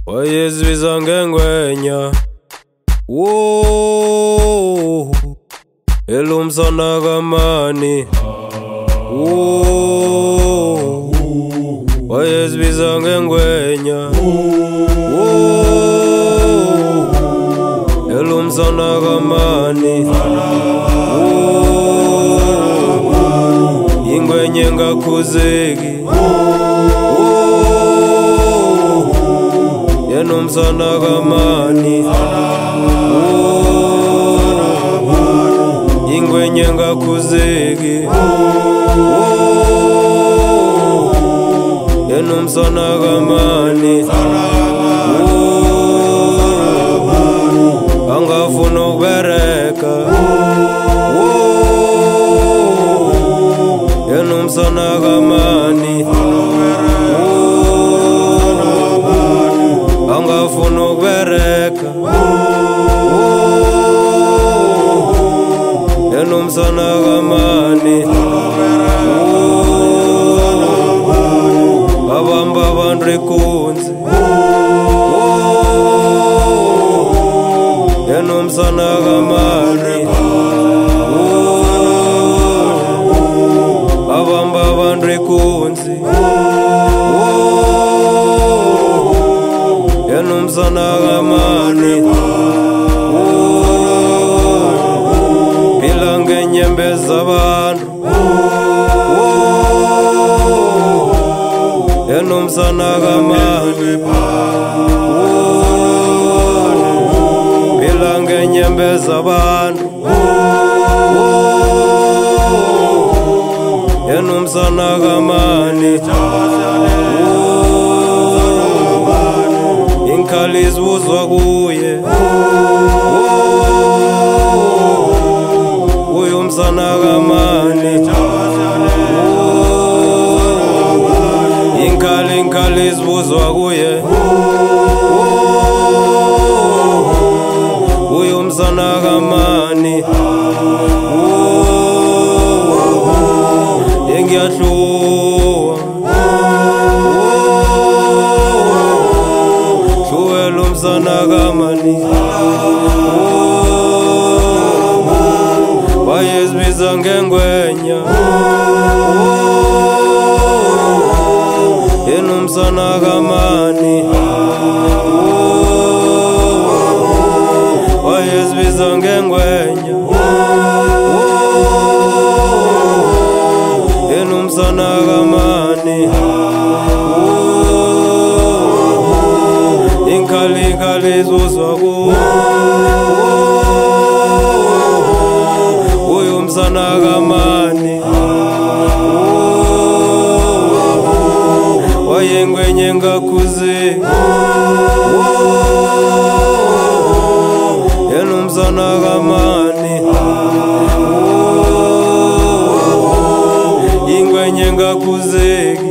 wayezbiza ngengwenya elumsana kamani wayezbiza ngengwenya elumsana kamani ingwenye ngakhuzeki yenumsana kamani ingwenye ngakhuzeki yenumsana kamani angafuna ukubereka yenumsana kamani angafuna ukubereka yenumsana kamani abamba abantu ikunzi yenumsana kamani abamba abantu ikunzi yenumsana kamani phila ngenyembezi abantu yenumsana kamani phila ngenyembezi abantu yenumsana kamani inkhali zibuzwa kuye umsana kamani inkhali zibuzwa kuye umsana kamani ngiyahluwa hluwela umsana kamani wayezbiza ngengwenya yenumsana kamani wayezbiza ngengwenya yenumsana kamani inkhali zibuzwa kuye umsana kamani wayengwenye ngakhuzeki yenumsana kamani ingwenye ngakhuzeki